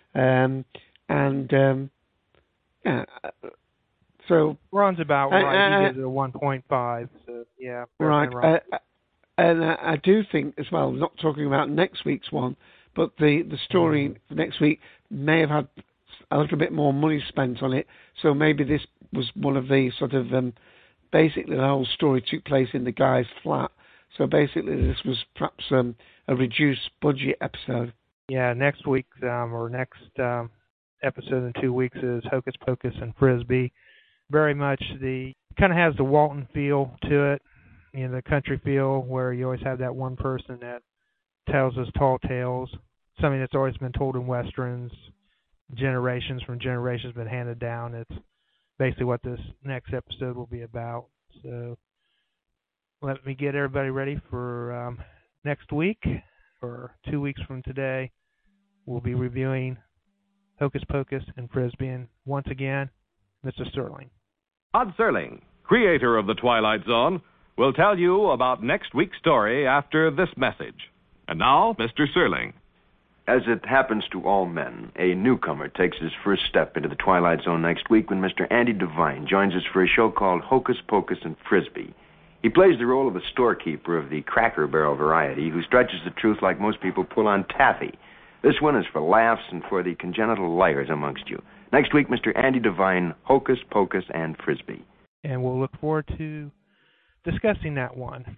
so
Ron's about right. He gives it a 1.5. So yeah,
right. And I do think as well, not talking about next week's one, but the story for next week may have had a little bit more money spent on it. So maybe this was one of the sort of basically the whole story took place in the guy's flat. So basically this was perhaps a reduced budget episode.
Yeah, next week or next episode in 2 weeks is Hocus Pocus and Frisbee. Very much kind of has the Walton feel to it, the country feel, where you always have that one person that tells us tall tales, something that's always been told in westerns, generations been handed down. It's basically what this next episode will be about. So let me get everybody ready for next week, or 2 weeks from today. We'll be reviewing Hocus Pocus and Frisbee. And once again, Mr. Serling.
Todd Serling, creator of The Twilight Zone, will tell you about next week's story after this message. And now, Mr. Serling.
As it happens to all men, a newcomer takes his first step into the Twilight Zone next week when Mr. Andy Devine joins us for a show called Hocus Pocus and Frisbee. He plays the role of a storekeeper of the Cracker Barrel variety who stretches the truth like most people pull on taffy. This one is for laughs and for the congenital liars amongst you. Next week, Mr. Andy Devine, Hocus Pocus and Frisbee.
And we'll look forward to discussing that one.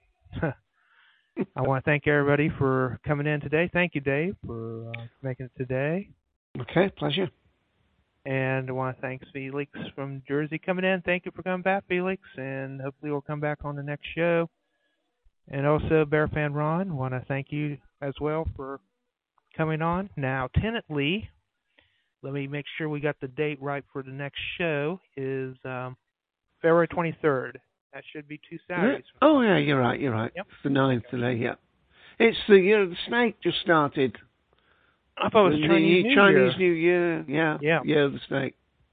I want to thank everybody for coming in today. Thank you, Dave, for making it today.
Okay, pleasure.
And I want to thank Felix from Jersey coming in. Thank you for coming back, Felix, and hopefully we'll come back on the next show. And also, Bear Fan Ron, I want to thank you as well for coming on. Now, tentatively, let me make sure we got the date right for the next show, is February 23rd. That should be 2 Saturdays.
Oh, yeah, you're right. Yep. It's the 9th today, yeah. It's the snake just started.
I thought it was Chinese
New Year. Yeah, the snake.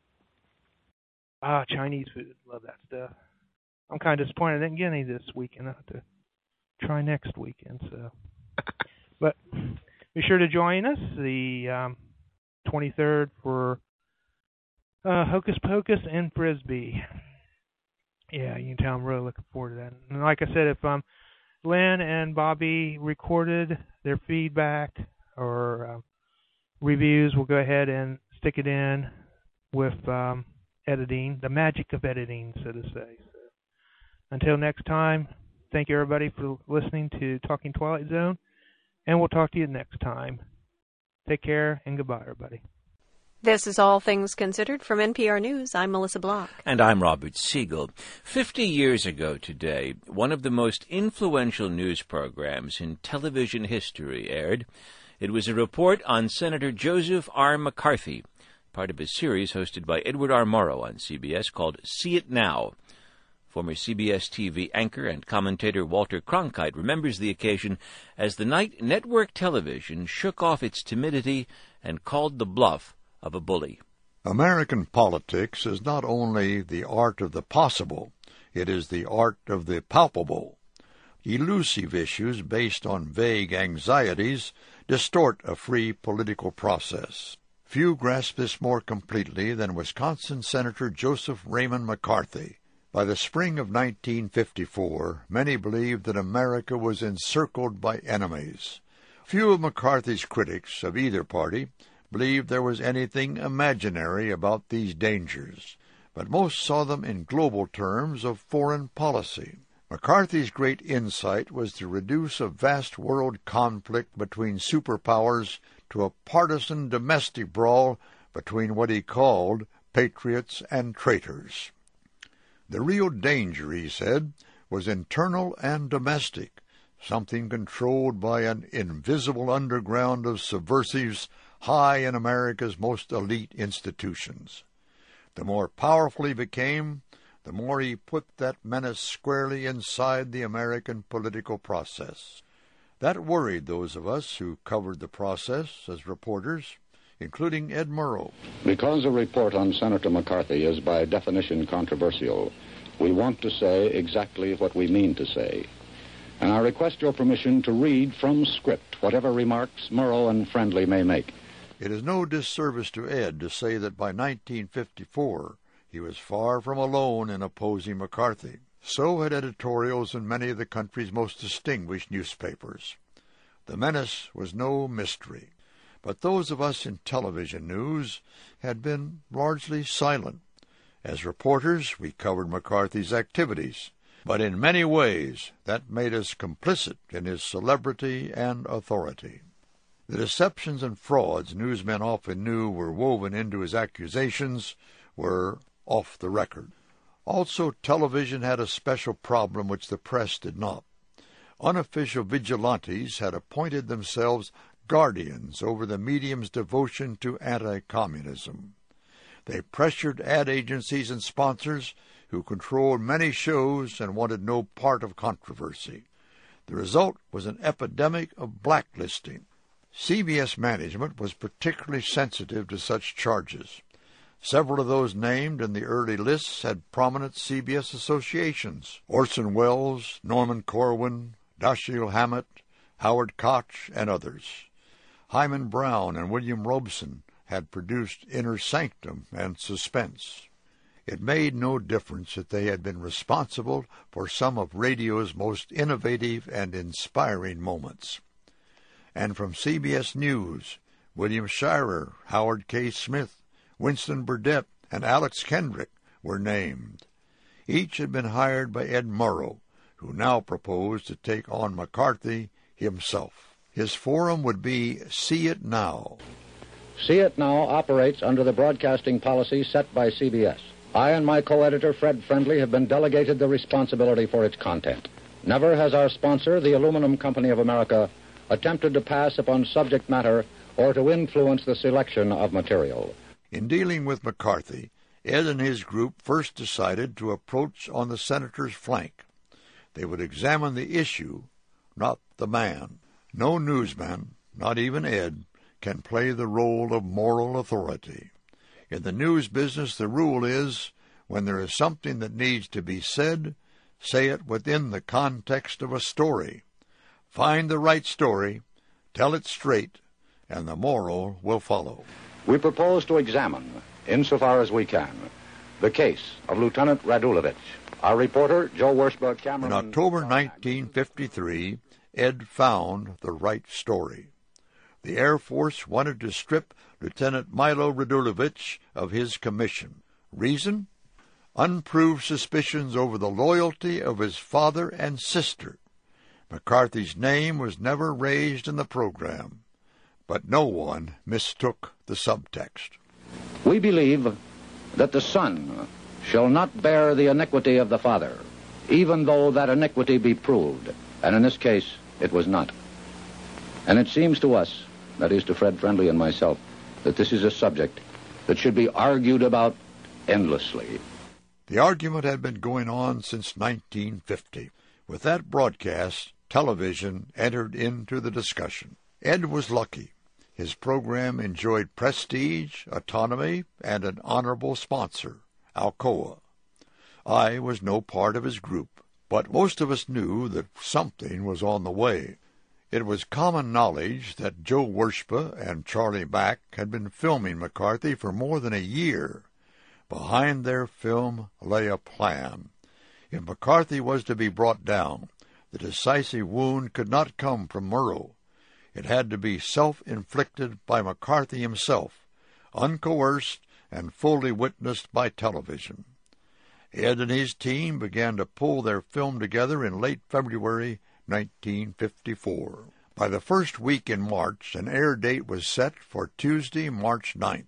Chinese food. Love that stuff. I'm kind of disappointed I didn't get any this weekend. I'll have to try next weekend. So, but be sure to join us the 23rd for Hocus Pocus and Frisbee. Yeah, you can tell I'm really looking forward to that. And like I said, if Lynn and Bobby recorded their feedback or reviews, we'll go ahead and stick it in with editing, the magic of editing, so to say. So, until next time, thank you everybody for listening to Talking Twilight Zone, and we'll talk to you next time. Take care, and goodbye, everybody.
This is All Things Considered from NPR News. I'm Melissa Block.
And I'm Robert Siegel. 50 years ago today, one of the most influential news programs in television history aired. It was a report on Senator Joseph R. McCarthy, part of a series hosted by Edward R. Murrow on CBS called See It Now. Former CBS TV anchor and commentator Walter Cronkite remembers the occasion as the night network television shook off its timidity and called the bluff of a bully.
American politics is not only the art of the possible, it is the art of the palpable. Elusive issues based on vague anxieties distort a free political process. Few grasp this more completely than Wisconsin Senator Joseph Raymond McCarthy. By the spring of 1954, many believed that America was encircled by enemies. Few of McCarthy's critics of either party believed there was anything imaginary about these dangers, but most saw them in global terms of foreign policy. McCarthy's great insight was to reduce a vast world conflict between superpowers to a partisan domestic brawl between what he called patriots and traitors. The real danger, he said, was internal and domestic, something controlled by an invisible underground of subversives high in America's most elite institutions. The more powerful he became, the more he put that menace squarely inside the American political process. That worried those of us who covered the process as reporters, including Ed Murrow.
Because a report on Senator McCarthy is by definition controversial, we want to say exactly what we mean to say. And I request your permission to read from script whatever remarks Murrow and Friendly may make.
It is no disservice to Ed to say that by 1954 he was far from alone in opposing McCarthy. So had editorials in many of the country's most distinguished newspapers. The menace was no mystery, but those of us in television news had been largely silent. As reporters, we covered McCarthy's activities, but in many ways that made us complicit in his celebrity and authority. The deceptions and frauds newsmen often knew were woven into his accusations were off the record. Also, television had a special problem which the press did not. Unofficial vigilantes had appointed themselves guardians over the medium's devotion to anti-communism. They pressured ad agencies and sponsors who controlled many shows and wanted no part of controversy. The result was an epidemic of blacklisting. CBS management was particularly sensitive to such charges. Several of those named in the early lists had prominent CBS associations: Orson Welles, Norman Corwin, Dashiell Hammett, Howard Koch, and others. Hyman Brown and William Robeson had produced Inner Sanctum and Suspense. It made no difference that they had been responsible for some of radio's most innovative and inspiring moments. And from CBS News, William Shirer, Howard K. Smith, Winston Burdett, and Alex Kendrick were named. Each had been hired by Ed Murrow, who now proposed to take on McCarthy himself. His forum would be See It Now.
See It Now operates under the broadcasting policy set by CBS. I and my co-editor, Fred Friendly, have been delegated the responsibility for its content. Never has our sponsor, the Aluminum Company of America, attempted to pass upon subject matter or to influence the selection of material.
In dealing with McCarthy, Ed and his group first decided to approach on the senator's flank. They would examine the issue, not the man. No newsman, not even Ed, can play the role of moral authority. In the news business, the rule is, when there is something that needs to be said, say it within the context of a story. Find the right story, tell it straight, and the moral will follow.
We propose to examine, insofar as we can, the case of Lieutenant Radulovich, Our reporter, Joe Wershberg, cameraman...
In October 1953, Ed found the right story. The Air Force wanted to strip Lieutenant Milo Radulovich of his commission. Reason? Unproved suspicions over the loyalty of his father and sister. McCarthy's name was never raised in the program, but no one mistook the subtext.
We believe that the son shall not bear the iniquity of the father, even though that iniquity be proved, and in this case it was not. And it seems to us, that is to Fred Friendly and myself, that this is a subject that should be argued about endlessly.
The argument had been going on since 1950. With that broadcast, television entered into the discussion. Ed was lucky. His program enjoyed prestige, autonomy, and an honorable sponsor, Alcoa. I was no part of his group, but most of us knew that something was on the way. It was common knowledge that Joe Wershba and Charlie Mack had been filming McCarthy for more than a year. Behind their film lay a plan. If McCarthy was to be brought down, the decisive wound could not come from Murrow. It had to be self-inflicted by McCarthy himself, uncoerced and fully witnessed by television. Ed and his team began to pull their film together in late February 1954. By the first week in March, an air date was set for Tuesday, March 9th.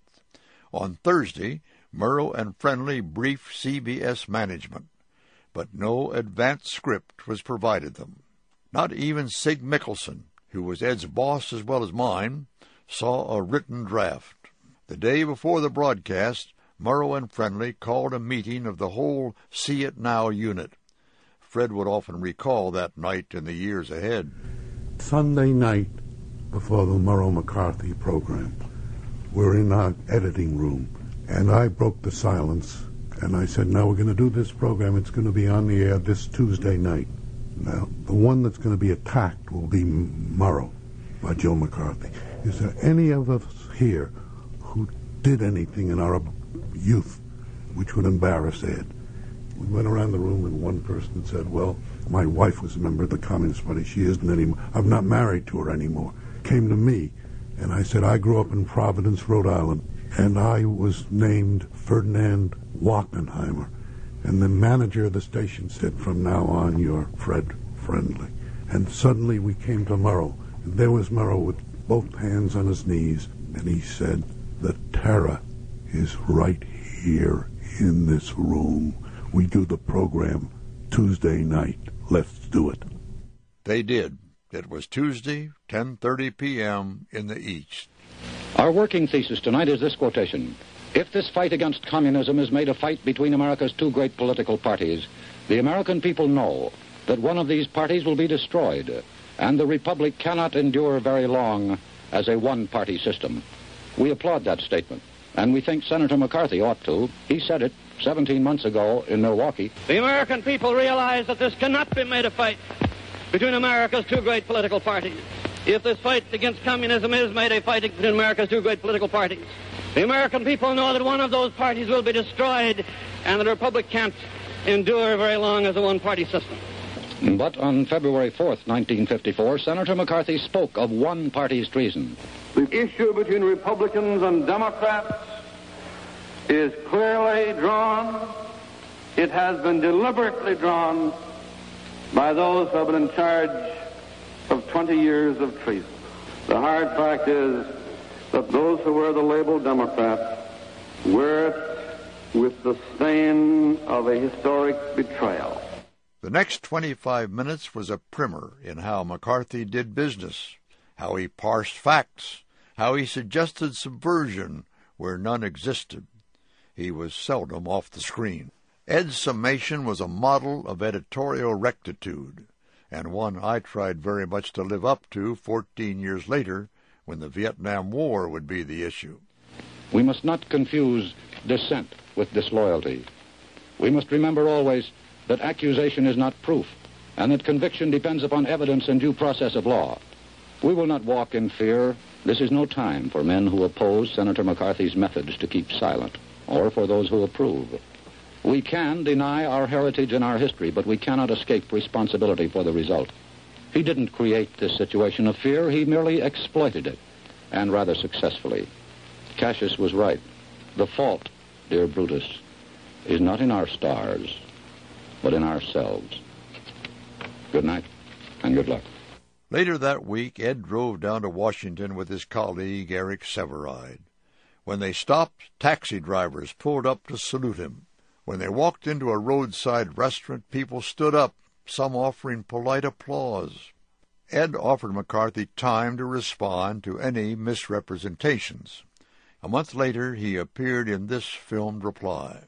On Thursday, Murrow and Friendly briefed CBS management, but no advance script was provided them. Not even Sig Mickelson, who was Ed's boss as well as mine, saw a written draft. The day before the broadcast, Murrow and Friendly called a meeting of the whole See It Now unit. Fred would often recall that night in the years ahead.
Sunday night before the Murrow-McCarthy program, we're in our editing room, and I broke the silence, and I said, now we're going to do this program. It's going to be on the air this Tuesday night. Now, the one that's going to be attacked will be Murrow by Joe McCarthy. Is there any of us here who did anything in our youth which would embarrass Ed? We went around the room and one person said, well, my wife was a member of the Communist Party. She isn't anymore. I'm not married to her anymore. Came to me, and I said, I grew up in Providence, Rhode Island, and I was named Ferdinand Wachenheimer. And the manager of the station said, from now on, you're Fred Friendly. And suddenly we came to Murrow, and there was Murrow with both hands on his knees, and he said, the terror is right here in this room. We do the program Tuesday night. Let's do it.
They did. It was Tuesday, 10:30 p.m. in the East.
Our working thesis tonight is this quotation. If this fight against communism is made a fight between America's two great political parties, the American people know that one of these parties will be destroyed, and the Republic cannot endure very long as a one-party system. We applaud that statement, and we think Senator McCarthy ought to. He said it 17 months ago in Milwaukee.
The American people realize that this cannot be made a fight between America's two great political parties. If this fight against communism is made a fight between America's two great political parties, the American people know that one of those parties will be destroyed and the Republic can't endure very long as a one-party system.
But on February 4th, 1954, Senator McCarthy spoke of one party's treason.
The issue between Republicans and Democrats is clearly drawn. It has been deliberately drawn by those who have been in charge of 20 years of treason. The hard fact is that those who wear the label Democrat wear it with the stain of a historic betrayal.
The next 25 minutes was a primer in how McCarthy did business, how he parsed facts, how he suggested subversion where none existed. He was seldom off the screen. Ed's summation was a model of editorial rectitude, and one I tried very much to live up to 14 years later when the Vietnam War would be the issue.
We must not confuse dissent with disloyalty. We must remember always that accusation is not proof, and that conviction depends upon evidence and due process of law. We will not walk in fear. This is no time for men who oppose Senator McCarthy's methods to keep silent, or for those who approve. We can deny our heritage and our history, but we cannot escape responsibility for the result. He didn't create this situation of fear. He merely exploited it, and rather successfully. Cassius was right. The fault, dear Brutus, is not in our stars, but in ourselves. Good night, and good luck.
Later that week, Ed drove down to Washington with his colleague, Eric Sevareid. When they stopped, taxi drivers pulled up to salute him. When they walked into a roadside restaurant, people stood up, some offering polite applause. Ed offered McCarthy time to respond to any misrepresentations. A month later, he appeared in this filmed reply.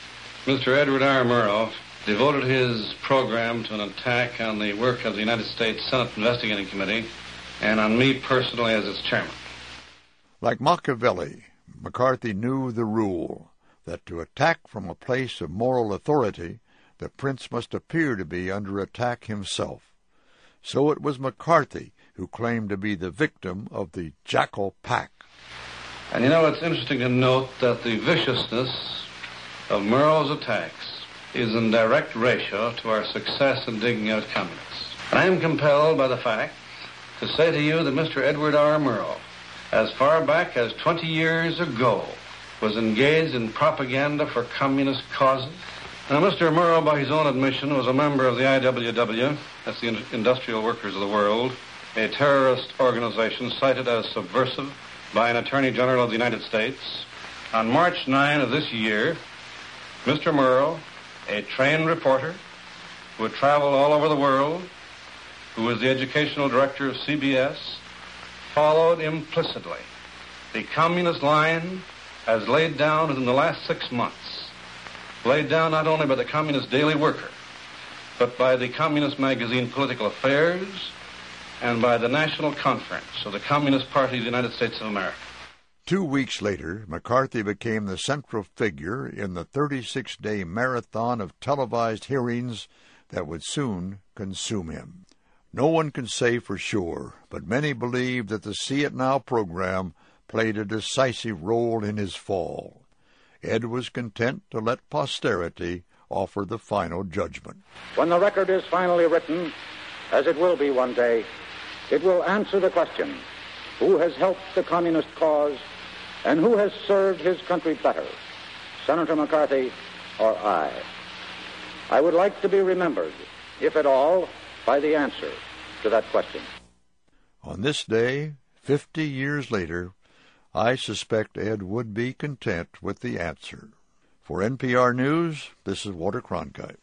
Mr. Edward R. Murrow devoted his program to an attack on the work of the United States Senate Investigating Committee and on me personally as its chairman.
Like Machiavelli, McCarthy knew the rule that to attack from a place of moral authority, the prince must appear to be under attack himself. So it was McCarthy who claimed to be the victim of the Jackal Pack.
And you know, it's interesting to note that the viciousness of Murrow's attacks is in direct ratio to our success in digging out communists. And I am compelled by the fact to say to you that Mr. Edward R. Murrow, as far back as 20 years ago, was engaged in propaganda for communist causes. Now, Mr. Murrow, by his own admission, was a member of the IWW, that's the Industrial Workers of the World, a terrorist organization cited as subversive by an Attorney General of the United States. On March 9 of this year, Mr. Murrow, a trained reporter who had traveled all over the world, who was the educational director of CBS, followed implicitly the communist line as laid down within the last 6 months, laid down not only by the Communist Daily Worker, but by the Communist magazine Political Affairs and by the National Conference of the Communist Party of the United States of America.
2 weeks later, McCarthy became the central figure in the 36-day marathon of televised hearings that would soon consume him. No one can say for sure, but many believe that the See It Now program played a decisive role in his fall. Ed was content to let posterity offer the final judgment.
When the record is finally written, as it will be one day, it will answer the question, who has helped the communist cause and who has served his country better, Senator McCarthy or I? I would like to be remembered, if at all, by the answer to that question.
On this day, 50 years later, I suspect Ed would be content with the answer. For NPR News, this is Walter Cronkite.